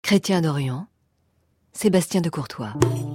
Chrétien d'Orient, Sébastien de Courtois.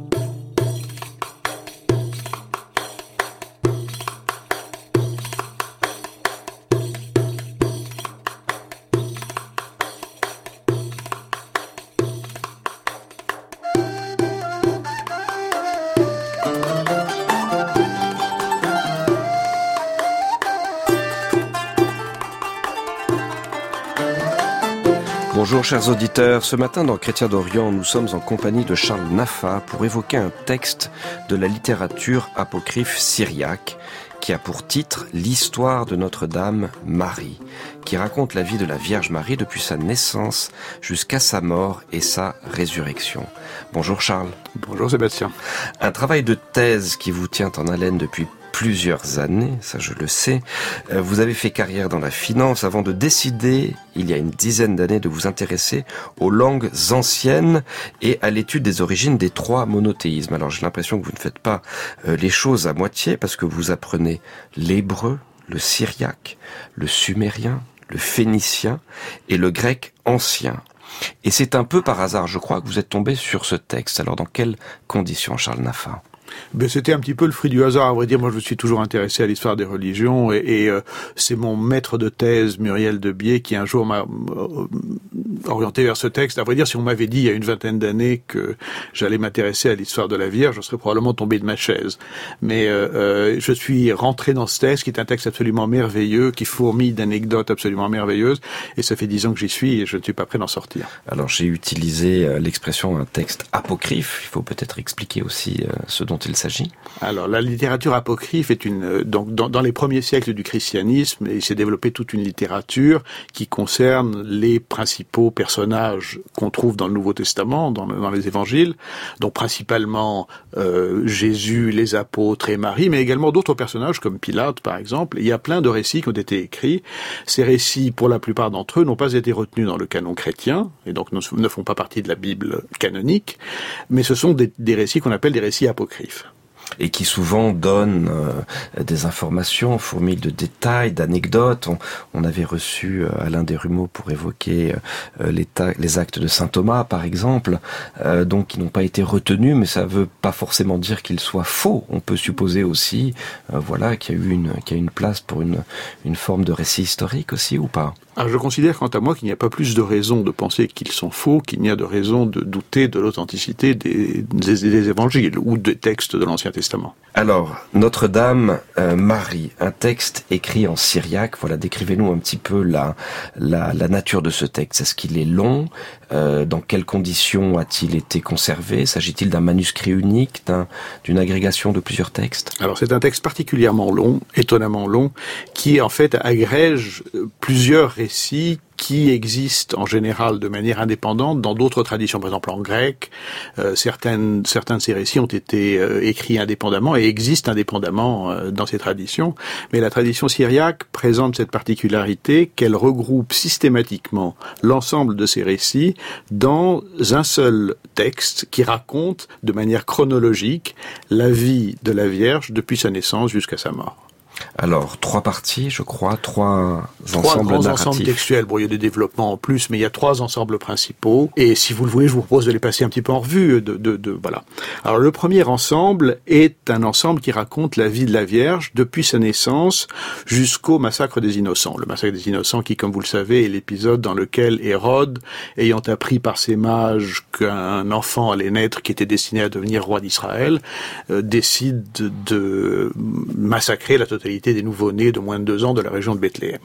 Bonjour chers auditeurs, ce matin dans Chrétien d'Orient, nous sommes en compagnie de Charles Naffa pour évoquer un texte de la littérature apocryphe syriaque qui a pour titre « L'histoire de Notre-Dame Marie », qui raconte la vie de la Vierge Marie depuis sa naissance jusqu'à sa mort et sa résurrection. Bonjour Charles. Bonjour Sébastien. Un travail de thèse qui vous tient en haleine depuis plusieurs années, ça je le sais. Vous avez fait carrière dans la finance avant de décider, il y a une dizaine d'années, de vous intéresser aux langues anciennes et à l'étude des origines des trois monothéismes. Alors j'ai l'impression que vous ne faites pas les choses à moitié parce que vous apprenez l'hébreu, le syriaque, le sumérien, le phénicien et le grec ancien. Et c'est un peu par hasard, je crois, que vous êtes tombé sur ce texte. Alors dans quelles conditions, Charles Naffa ? C'était un petit peu le fruit du hasard, à vrai dire. Moi, je me suis toujours intéressé à l'histoire des religions et c'est mon maître de thèse, Muriel Debié, qui un jour m'a orienté vers ce texte. À vrai dire, si on m'avait dit il y a une vingtaine d'années que j'allais m'intéresser à l'histoire de la Vierge, je serais probablement tombé de ma chaise. Mais je suis rentré dans ce texte, qui est un texte absolument merveilleux, qui fourmille d'anecdotes absolument merveilleuses, et ça fait 10 ans que j'y suis et je ne suis pas prêt d'en sortir. Alors, j'ai utilisé l'expression un texte apocryphe. Il faut peut-être expliquer aussi ce dont il s'agit. Alors, la littérature apocryphe est donc dans les premiers siècles du christianisme, il s'est développé toute une littérature qui concerne les principaux personnages qu'on trouve dans le Nouveau Testament, dans les évangiles, donc principalement Jésus, les apôtres et Marie, mais également d'autres personnages comme Pilate, par exemple. Il y a plein de récits qui ont été écrits. Ces récits, pour la plupart d'entre eux, n'ont pas été retenus dans le canon chrétien, et donc ne font pas partie de la Bible canonique, mais ce sont des récits qu'on appelle des récits apocryphes. Et qui souvent donnent des informations, fourmillent de détails, d'anecdotes. On avait reçu Alain Desrumeaux pour évoquer les actes de saint Thomas, par exemple, donc qui n'ont pas été retenus, mais ça ne veut pas forcément dire qu'ils soient faux. On peut supposer aussi, qu'il y a eu une place pour une forme de récit historique aussi, ou pas ? Alors je considère quant à moi qu'il n'y a pas plus de raison de penser qu'ils sont faux qu'il n'y a de raison de douter de l'authenticité des évangiles ou des textes de l'Ancien Testament. Alors, Notre-Dame Marie, un texte écrit en syriaque, voilà, décrivez-nous un petit peu la nature de ce texte. Est-ce qu'il est long ? Dans quelles conditions a-t-il été conservé ? S'agit-il d'un manuscrit unique, d'une agrégation de plusieurs textes ? Alors c'est un texte particulièrement long, étonnamment long, qui en fait agrège plusieurs récits qui existent en général de manière indépendante dans d'autres traditions. Par exemple en grec, certains de ces récits ont été écrits indépendamment et existent indépendamment dans ces traditions. Mais la tradition syriaque présente cette particularité qu'elle regroupe systématiquement l'ensemble de ces récits dans un seul texte qui raconte de manière chronologique la vie de la Vierge depuis sa naissance jusqu'à sa mort. Alors, 3 parties, je crois, 3 ensembles grands narratifs. Ensembles textuels. Bon, il y a des développements en plus, mais il y a 3 ensembles principaux. Et si vous le voulez, je vous propose de les passer un petit peu en revue. Voilà. Alors, le premier ensemble est un ensemble qui raconte la vie de la Vierge depuis sa naissance jusqu'au massacre des Innocents. Le massacre des Innocents qui, comme vous le savez, est l'épisode dans lequel Hérode, ayant appris par ses mages qu'un enfant allait naître qui était destiné à devenir roi d'Israël, décide de massacrer la totalité des nouveau-nés de moins de 2 ans de la région de Bethléem.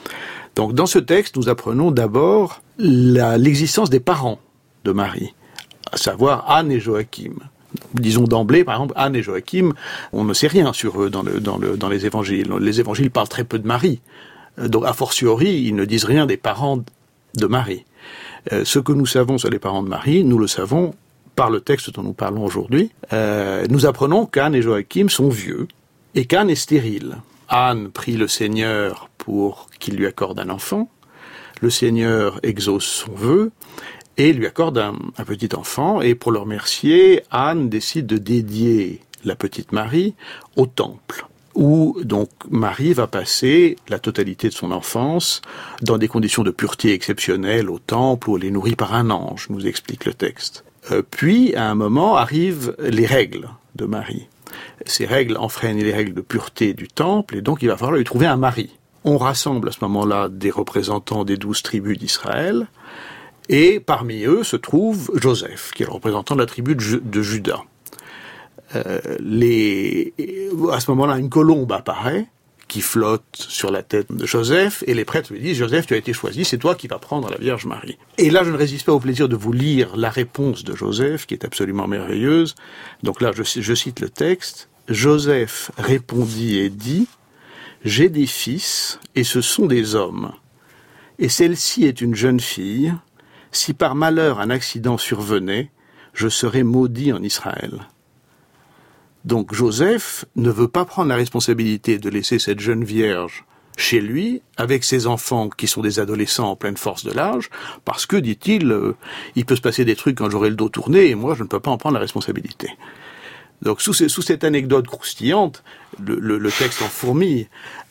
Donc dans ce texte, nous apprenons d'abord l'existence des parents de Marie, à savoir Anne et Joachim. Disons d'emblée, par exemple, Anne et Joachim, on ne sait rien sur eux dans les évangiles. Les évangiles parlent très peu de Marie. Donc a fortiori, ils ne disent rien des parents de Marie. Ce que nous savons sur les parents de Marie, nous le savons par le texte dont nous parlons aujourd'hui. Nous apprenons qu'Anne et Joachim sont vieux, et qu'Anne est stérile. Anne prie le Seigneur pour qu'il lui accorde un enfant. Le Seigneur exauce son vœu et lui accorde un petit enfant. Et pour le remercier, Anne décide de dédier la petite Marie au temple. où donc Marie va passer la totalité de son enfance dans des conditions de pureté exceptionnelles au temple, où elle est nourrie par un ange, nous explique le texte. Puis, à un moment, arrivent les règles de Marie. Ces règles enfreignent les règles de pureté du temple, et donc il va falloir lui trouver un mari. On rassemble à ce moment-là des représentants des 12 tribus d'Israël, et parmi eux se trouve Joseph, qui est le représentant de la tribu de Juda. À ce moment-là, une colombe apparaît, qui flotte sur la tête de Joseph, et les prêtres lui disent « Joseph, tu as été choisi, c'est toi qui vas prendre la Vierge Marie ». Et là, je ne résiste pas au plaisir de vous lire la réponse de Joseph, qui est absolument merveilleuse. Donc là, je cite le texte. « Joseph répondit et dit « J'ai des fils, et ce sont des hommes. Et celle-ci est une jeune fille. Si par malheur un accident survenait, je serais maudit en Israël. » Donc Joseph ne veut pas prendre la responsabilité de laisser cette jeune vierge chez lui, avec ses enfants qui sont des adolescents en pleine force de l'âge, parce que, dit-il, il peut se passer des trucs quand j'aurai le dos tourné, et moi je ne peux pas en prendre la responsabilité. Donc sous cette anecdote croustillante, le texte en fourmille.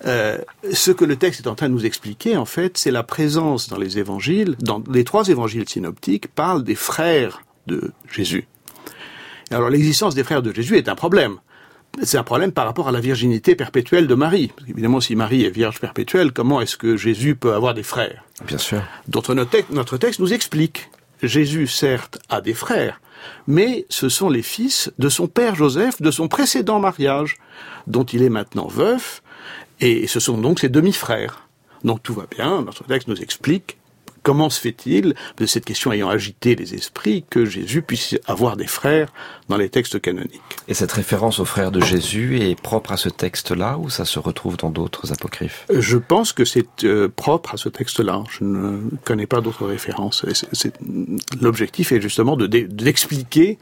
Ce que le texte est en train de nous expliquer, en fait, c'est la présence dans les évangiles, dans les 3 évangiles synoptiques, parlent des frères de Jésus. Alors l'existence des frères de Jésus est un problème. C'est un problème par rapport à la virginité perpétuelle de Marie. Parce qu'évidemment, si Marie est vierge perpétuelle, comment est-ce que Jésus peut avoir des frères ? Bien sûr. Donc notre texte nous explique. Jésus, certes, a des frères, mais ce sont les fils de son père Joseph, de son précédent mariage, dont il est maintenant veuf, et ce sont donc ses demi-frères. Donc tout va bien, notre texte nous explique comment se fait-il, de cette question ayant agité les esprits, que Jésus puisse avoir des frères dans les textes canoniques. Et cette référence aux frères de Jésus est propre à ce texte-là, ou ça se retrouve dans d'autres apocryphes ? Je pense que c'est propre à ce texte-là. Je ne connais pas d'autres références. L'objectif est justement d'expliquer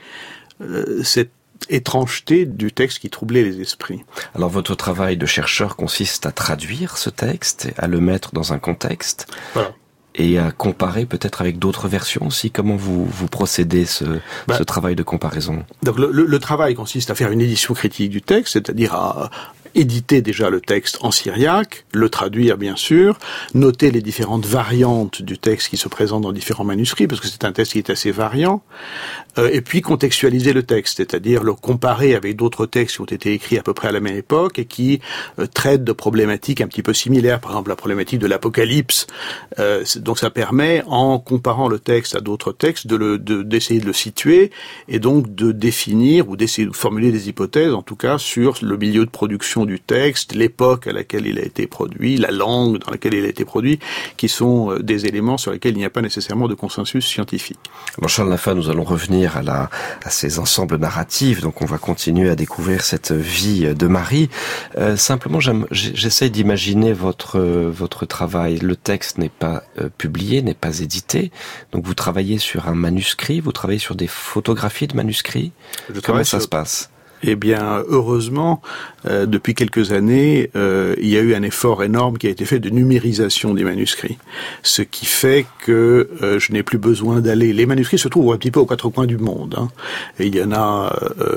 cette étrangeté du texte qui troublait les esprits. Alors votre travail de chercheur consiste à traduire ce texte, à le mettre dans un contexte. Voilà. Et à comparer peut-être avec d'autres versions aussi. Comment vous procédez ce travail de comparaison ? Donc le travail consiste à faire une édition critique du texte, c'est-à-dire à éditer déjà le texte en syriaque, le traduire bien sûr, noter les différentes variantes du texte qui se présentent dans différents manuscrits, parce que c'est un texte qui est assez variant, et puis contextualiser le texte, c'est-à-dire le comparer avec d'autres textes qui ont été écrits à peu près à la même époque et qui traitent de problématiques un petit peu similaires, par exemple la problématique de l'Apocalypse. Donc ça permet, en comparant le texte à d'autres textes, d'essayer de le situer et donc de définir ou d'essayer de formuler des hypothèses, en tout cas, sur le milieu de production du texte, l'époque à laquelle il a été produit, la langue dans laquelle il a été produit, qui sont des éléments sur lesquels il n'y a pas nécessairement de consensus scientifique. Bon, Charles Naffa, nous allons revenir à ces ensembles narratifs, donc on va continuer à découvrir cette vie de Marie. Simplement, j'essaie d'imaginer votre travail. Le texte n'est pas publié, n'est pas édité, donc vous travaillez sur un manuscrit, vous travaillez sur des photographies de manuscrits. Comment ça se passe ? Eh bien, heureusement, depuis quelques années, il y a eu un effort énorme qui a été fait de numérisation des manuscrits. Ce qui fait que je n'ai plus besoin d'aller... Les manuscrits se trouvent un petit peu aux 4 coins du monde. Hein. Et il y en a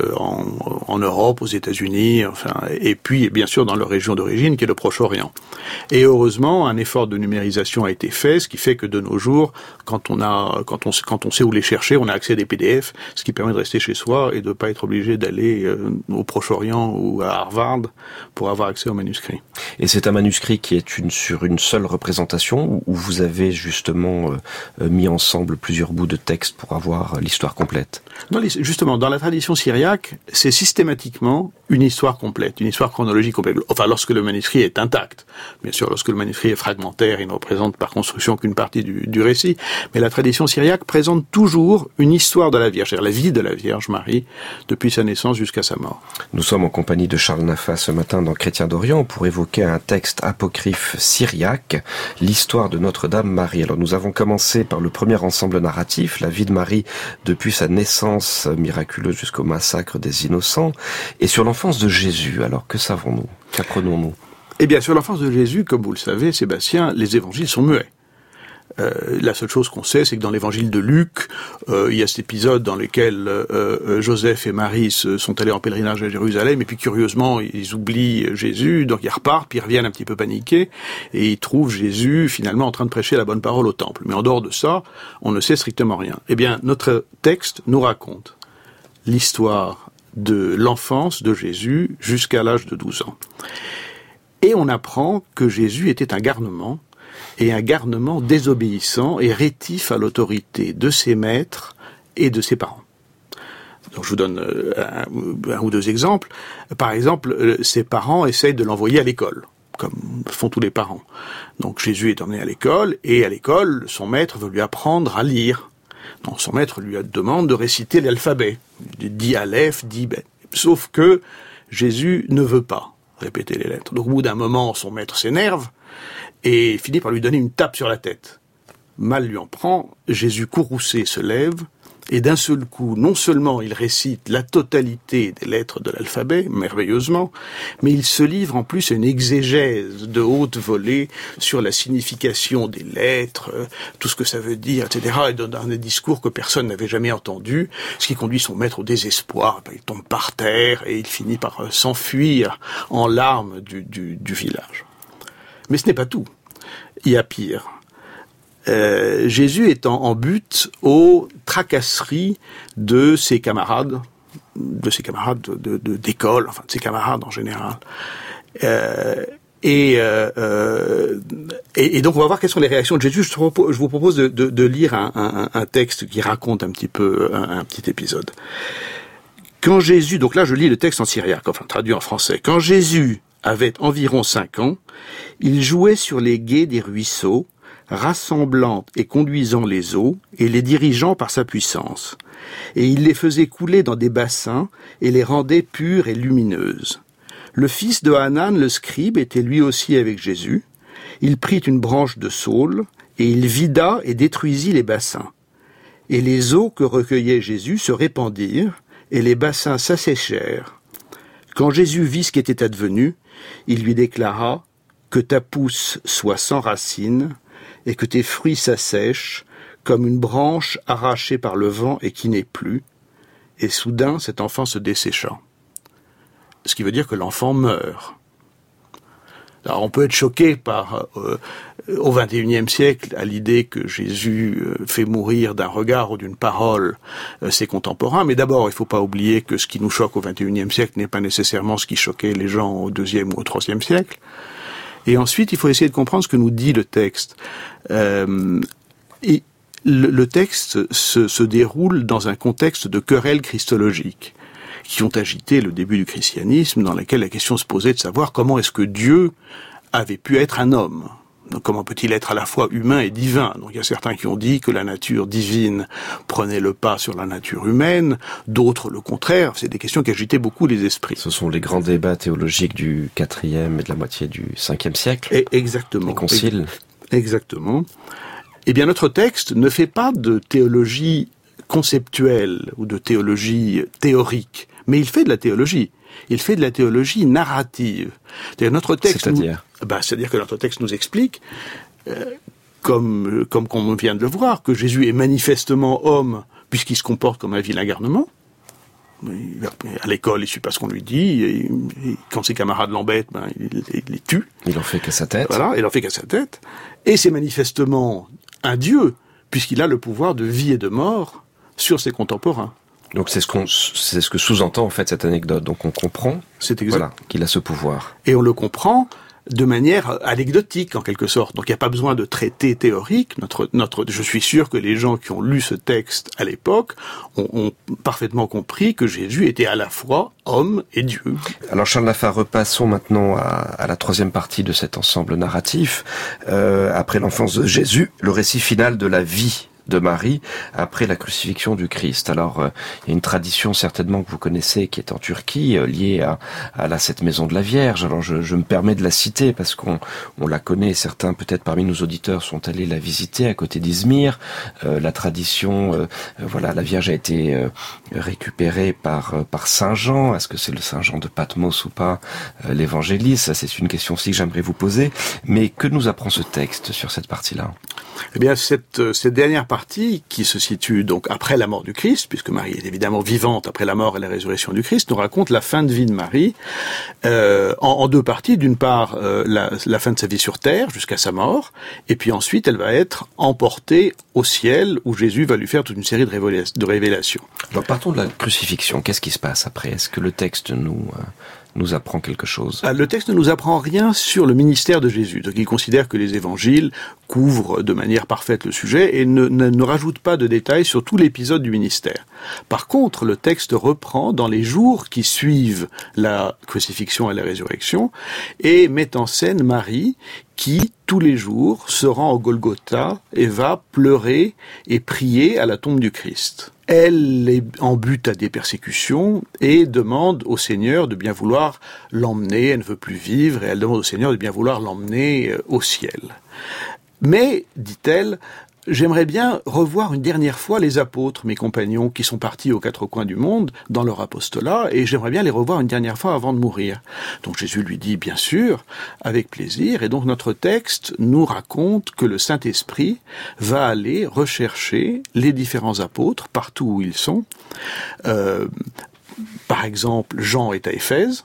en Europe, aux États-Unis, enfin, et puis, bien sûr, dans leur région d'origine, qui est le Proche-Orient. Et heureusement, un effort de numérisation a été fait, ce qui fait que de nos jours, quand on sait où les chercher, on a accès à des PDF, ce qui permet de rester chez soi et de ne pas être obligé d'aller au Proche-Orient ou à Harvard pour avoir accès aux manuscrits. Et c'est un manuscrit qui est sur une seule représentation, où vous avez justement mis ensemble plusieurs bouts de texte pour avoir l'histoire complète ? Non, justement, dans la tradition syriaque, c'est systématiquement une histoire complète, une histoire chronologique complète. Enfin, lorsque le manuscrit est intact. Bien sûr, lorsque le manuscrit est fragmentaire, il ne représente par construction qu'une partie du récit. Mais la tradition syriaque présente toujours une histoire de la Vierge, c'est-à-dire la vie de la Vierge Marie, depuis sa naissance jusqu'à sa mort. Nous sommes en compagnie de Charles Naffa ce matin dans Chrétiens d'Orient pour évoquer un texte apocryphe syriaque, l'histoire de Notre-Dame Marie. Alors nous avons commencé par le premier ensemble narratif, la vie de Marie depuis sa naissance miraculeuse jusqu'au massacre des innocents, et sur l'enfance de Jésus. Alors que savons-nous ? Qu'apprenons-nous ? Eh bien, sur l'enfance de Jésus, comme vous le savez, Sébastien, les évangiles sont muets. La seule chose qu'on sait, c'est que dans l'évangile de Luc, il y a cet épisode dans lequel Joseph et Marie sont allés en pèlerinage à Jérusalem, et puis curieusement, ils oublient Jésus, donc ils repartent, puis ils reviennent un petit peu paniqués, et ils trouvent Jésus finalement en train de prêcher la bonne parole au temple. Mais en dehors de ça, on ne sait strictement rien. Eh bien, notre texte nous raconte l'histoire de l'enfance de Jésus jusqu'à l'âge de 12 ans. Et on apprend que Jésus était un garnement, et un garnement désobéissant et rétif à l'autorité de ses maîtres et de ses parents. Donc je vous donne un ou deux exemples. Par exemple, ses parents essayent de l'envoyer à l'école, comme font tous les parents. Donc Jésus est emmené à l'école, et à l'école, son maître veut lui apprendre à lire. Donc son maître lui demande de réciter l'alphabet, dit Aleph, dit Bet. Sauf que Jésus ne veut pas répéter les lettres. Donc au bout d'un moment, son maître s'énerve, et finit par lui donner une tape sur la tête. Mal lui en prend, Jésus courroucé se lève, et d'un seul coup, non seulement il récite la totalité des lettres de l'alphabet, merveilleusement, mais il se livre en plus à une exégèse de haute volée sur la signification des lettres, tout ce que ça veut dire, etc., et dans des discours que personne n'avait jamais entendus, ce qui conduit son maître au désespoir. Il tombe par terre, et il finit par s'enfuir en larmes du village. Mais ce n'est pas tout. Il y a pire. Jésus est en butte aux tracasseries de ses camarades d'école, enfin de ses camarades en général. Et donc on va voir quelles sont les réactions de Jésus. Je vous propose de lire un texte qui raconte un petit peu un petit épisode. Quand Jésus, donc là je lis le texte en syriaque, enfin traduit en français. Quand Jésus avait environ 5 ans, il jouait sur les gués des ruisseaux, rassemblant et conduisant les eaux et les dirigeant par sa puissance. Et il les faisait couler dans des bassins et les rendait pures et lumineuses. Le fils de Hanan, le scribe, était lui aussi avec Jésus. Il prit une branche de saule et il vida et détruisit les bassins. Et les eaux que recueillait Jésus se répandirent et les bassins s'asséchèrent. Quand Jésus vit ce qui était advenu, il lui déclara « Que ta pousse soit sans racines et que tes fruits s'assèchent comme une branche arrachée par le vent et qui n'est plus. » Et soudain, cet enfant se dessécha. Ce qui veut dire que l'enfant meurt. Alors on peut être choqué par, au XXIe siècle, à l'idée que Jésus fait mourir d'un regard ou d'une parole ses contemporains, mais d'abord il ne faut pas oublier que ce qui nous choque au XXIe siècle n'est pas nécessairement ce qui choquait les gens au IIe ou au IIIe siècle. Et ensuite, il faut essayer de comprendre ce que nous dit le texte. Et le texte se déroule dans un contexte de querelles christologiques qui ont agité le début du christianisme, dans laquelle la question se posait de savoir comment est-ce que Dieu avait pu être un homme. Donc, comment peut-il être à la fois humain et divin? Donc il y a certains qui ont dit que la nature divine prenait le pas sur la nature humaine, d'autres le contraire. C'est des questions qui agitaient beaucoup les esprits. Ce sont les grands débats théologiques du IVe et de la moitié du Ve siècle. Et exactement. Les conciles. Exactement. Eh bien, notre texte ne fait pas de théologie conceptuelle ou de théologie théorique, mais il fait de la théologie. Il fait de la théologie narrative. C'est-à-dire notre texte. C'est-à-dire que notre texte nous explique, comme on vient de le voir, que Jésus est manifestement homme puisqu'il se comporte comme un vilain garnement. À l'école, il suit pas ce qu'on lui dit. Et quand ses camarades l'embêtent, il les tue. Il en fait qu'à sa tête. Voilà, il en fait qu'à sa tête. Et c'est manifestement un Dieu puisqu'il a le pouvoir de vie et de mort sur ses contemporains. Donc c'est ce que sous-entend en fait cette anecdote. Donc on comprend qu'il a ce pouvoir. Et on le comprend de manière anecdotique en quelque sorte. Donc il n'y a pas besoin de traité théorique. Je suis sûr que les gens qui ont lu ce texte à l'époque ont parfaitement compris que Jésus était à la fois homme et Dieu. Alors Charles Lafare, repassons maintenant à la troisième partie de cet ensemble narratif. Après l'enfance de Jésus, le récit final de la vie de Marie après la crucifixion du Christ. Alors, il y a une tradition certainement que vous connaissez qui est en Turquie, liée à cette maison de la Vierge. Alors, je me permets de la citer parce qu'on la connaît. Certains, peut-être parmi nos auditeurs, sont allés la visiter à côté d'Izmir. La tradition, la Vierge a été récupérée par Saint Jean. Est-ce que c'est le Saint Jean de Patmos ou pas, l'évangéliste? Ça, c'est une question aussi que j'aimerais vous poser. Mais que nous apprend ce texte sur cette partie-là? Eh bien, cette dernière partie, qui se situe donc après la mort du Christ, puisque Marie est évidemment vivante après la mort et la résurrection du Christ, nous raconte la fin de vie de Marie en deux parties. D'une part, la fin de sa vie sur terre jusqu'à sa mort, et puis ensuite, elle va être emportée au ciel, où Jésus va lui faire toute une série de révélations. Alors, partons de la crucifixion. Qu'est-ce qui se passe après? Est-ce que le texte nous apprend quelque chose? Le texte ne nous apprend rien sur le ministère de Jésus. Donc il considère que les évangiles couvrent de manière parfaite le sujet et ne rajoute pas de détails sur tout l'épisode du ministère. Par contre, le texte reprend dans les jours qui suivent la crucifixion et la résurrection et met en scène Marie qui, tous les jours, se rend au Golgotha et va pleurer et prier à la tombe du Christ. Elle est en butte à des persécutions et demande au Seigneur de bien vouloir l'emmener. Elle ne veut plus vivre et elle demande au Seigneur de bien vouloir l'emmener au ciel. Mais, dit-elle, j'aimerais bien revoir une dernière fois les apôtres, mes compagnons, qui sont partis aux quatre coins du monde dans leur apostolat, et j'aimerais bien les revoir une dernière fois avant de mourir. Donc Jésus lui dit, bien sûr, avec plaisir, et donc notre texte nous raconte que le Saint-Esprit va aller rechercher les différents apôtres partout où ils sont. Par exemple, Jean est à Éphèse,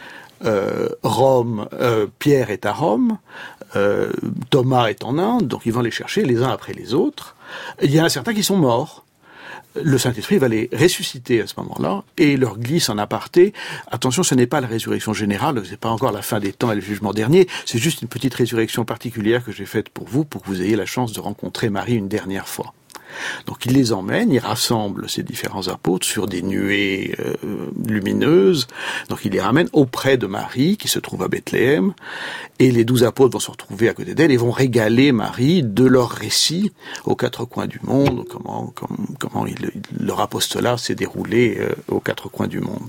Pierre est à Rome, Thomas est en Inde, donc ils vont les chercher les uns après les autres. Il y en a certains qui sont morts. Le Saint-Esprit va les ressusciter à ce moment-là et leur glisse en aparté. Attention, ce n'est pas la résurrection générale, c'est pas encore la fin des temps et le jugement dernier, c'est juste une petite résurrection particulière que j'ai faite pour vous ayez la chance de rencontrer Marie une dernière fois. Donc il les emmène, il rassemble ces différents apôtres sur des nuées lumineuses. Donc il les ramène auprès de Marie qui se trouve à Bethléem. Et les 12 apôtres vont se retrouver à côté d'elle et vont régaler Marie de leur récit aux quatre coins du monde, comment leur apostolat s'est déroulé aux quatre coins du monde.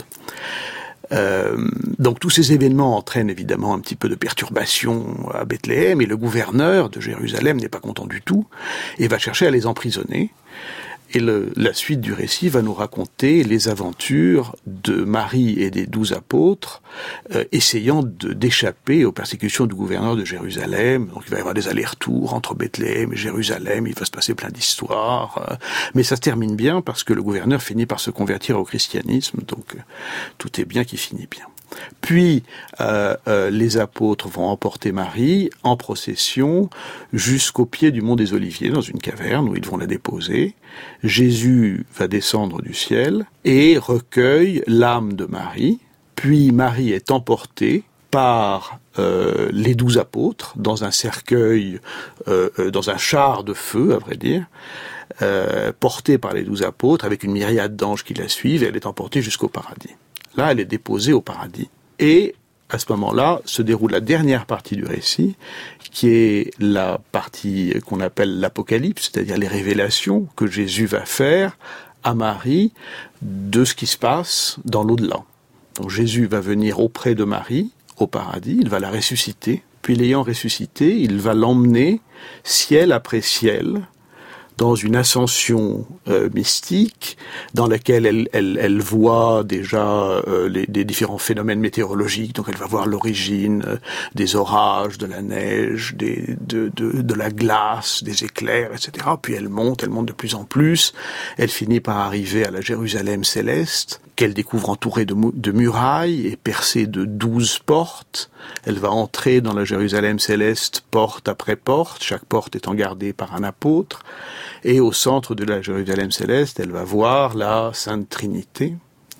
Donc tous ces événements entraînent évidemment un petit peu de perturbation à Bethléem et le gouverneur de Jérusalem n'est pas content du tout et va chercher à les emprisonner. Et la suite du récit va nous raconter les aventures de Marie et des 12 apôtres essayant d'échapper aux persécutions du gouverneur de Jérusalem. Donc il va y avoir des allers-retours entre Bethléem et Jérusalem, il va se passer plein d'histoires. Mais ça se termine bien parce que le gouverneur finit par se convertir au christianisme, donc tout est bien qui finit bien. Puis les apôtres vont emporter Marie en procession jusqu'au pied du mont des Oliviers, dans une caverne où ils vont la déposer. Jésus va descendre du ciel et recueille l'âme de Marie. Puis Marie est emportée par les 12 apôtres dans un cercueil, dans un char de feu, à vrai dire, portée par les 12 apôtres avec une myriade d'anges qui la suivent, et elle est emportée jusqu'au paradis. Là, elle est déposée au paradis. Et à ce moment-là, se déroule la dernière partie du récit, qui est la partie qu'on appelle l'Apocalypse, c'est-à-dire les révélations que Jésus va faire à Marie de ce qui se passe dans l'au-delà. Donc Jésus va venir auprès de Marie, au paradis, il va la ressusciter, puis l'ayant ressuscitée, il va l'emmener ciel après ciel, dans une ascension mystique, dans laquelle elle voit déjà des différents phénomènes météorologiques. Donc elle va voir l'origine des orages, de la neige, de la glace, des éclairs, etc. Puis elle monte de plus en plus. Elle finit par arriver à la Jérusalem céleste, qu'elle découvre entourée de murailles et percée de 12 portes. Elle va entrer dans la Jérusalem céleste porte après porte, chaque porte étant gardée par un apôtre. Et au centre de la Jérusalem céleste, elle va voir la Sainte Trinité.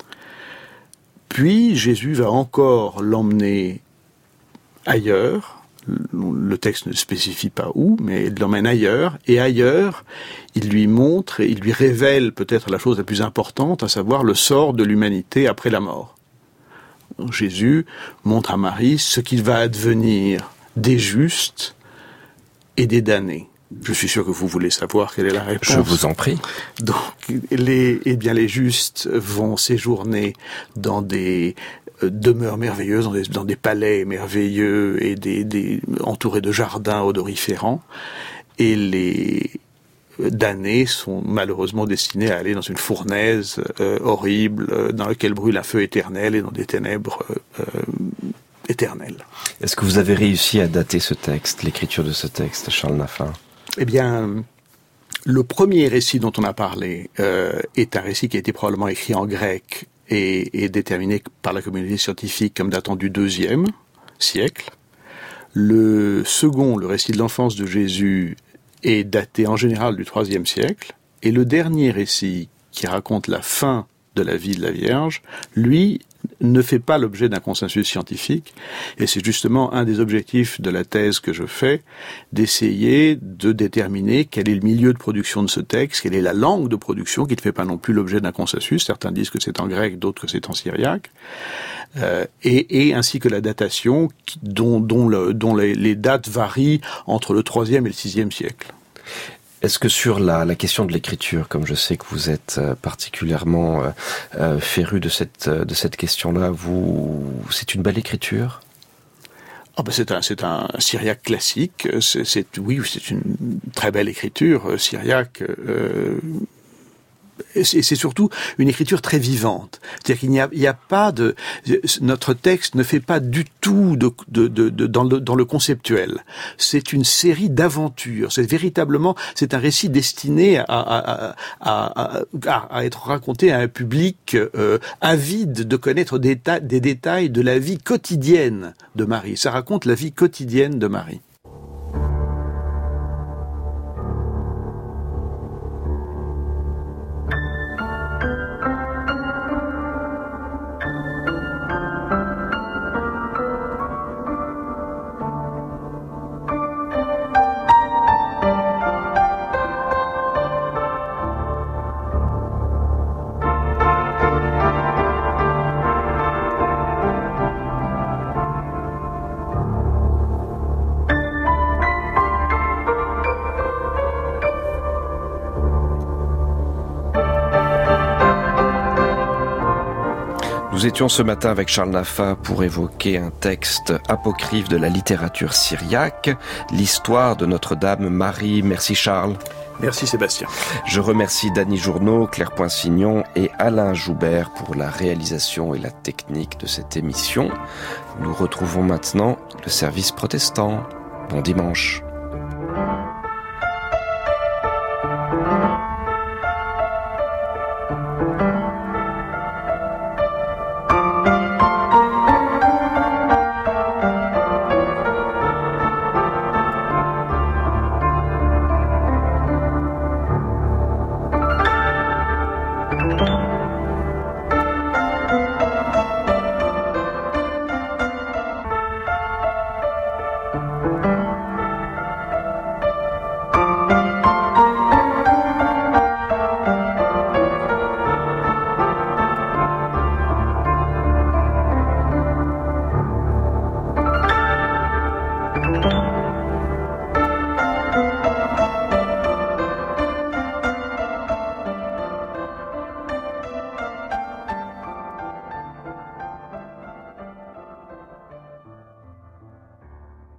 Puis Jésus va encore l'emmener ailleurs. Le texte ne spécifie pas où, mais il l'emmène ailleurs. Et ailleurs, il lui montre et il lui révèle peut-être la chose la plus importante, à savoir le sort de l'humanité après la mort. Donc Jésus montre à Marie ce qu'il va advenir des justes et des damnés. Je suis sûr que vous voulez savoir quelle est la réponse. Je vous en prie. Donc, les justes vont séjourner dans des demeures merveilleuses, dans des palais merveilleux et entourés de jardins odoriférants. Et les damnés sont malheureusement destinés à aller dans une fournaise horrible, dans laquelle brûle un feu éternel et dans des ténèbres éternelles. Est-ce que vous avez réussi à dater ce texte, l'écriture de ce texte, Charles Naffin ? Eh bien, le premier récit dont on a parlé est un récit qui a été probablement écrit en grec et déterminé par la communauté scientifique comme datant du IIe siècle. Le second, le récit de l'enfance de Jésus, est daté en général du IIIe siècle. Et le dernier récit, qui raconte la fin de la vie de la Vierge, lui, ne fait pas l'objet d'un consensus scientifique, et c'est justement un des objectifs de la thèse que je fais, d'essayer de déterminer quel est le milieu de production de ce texte, quelle est la langue de production, qui ne fait pas non plus l'objet d'un consensus. Certains disent que c'est en grec, d'autres que c'est en syriaque, et ainsi que la datation, dont les dates varient entre le IIIe et le VIe siècle. Est-ce que sur la question de l'écriture, comme je sais que vous êtes particulièrement féru de cette question-là, c'est une belle écriture ? C'est un syriaque classique. C'est une très belle écriture syriaque. Et c'est surtout une écriture très vivante. C'est-à-dire qu'il n'y a pas de... Notre texte ne fait pas du tout dans le conceptuel. C'est une série d'aventures. C'est un récit destiné à être raconté à un public avide de connaître des détails de la vie quotidienne de Marie. Ça raconte la vie quotidienne de Marie. Nous étions ce matin avec Charles Naffin pour évoquer un texte apocryphe de la littérature syriaque, l'histoire de Notre-Dame Marie. Merci Charles. Merci Sébastien. Je remercie Dany Journeau, Claire Poinsignon et Alain Joubert pour la réalisation et la technique de cette émission. Nous retrouvons maintenant le service protestant. Bon dimanche. Thank you.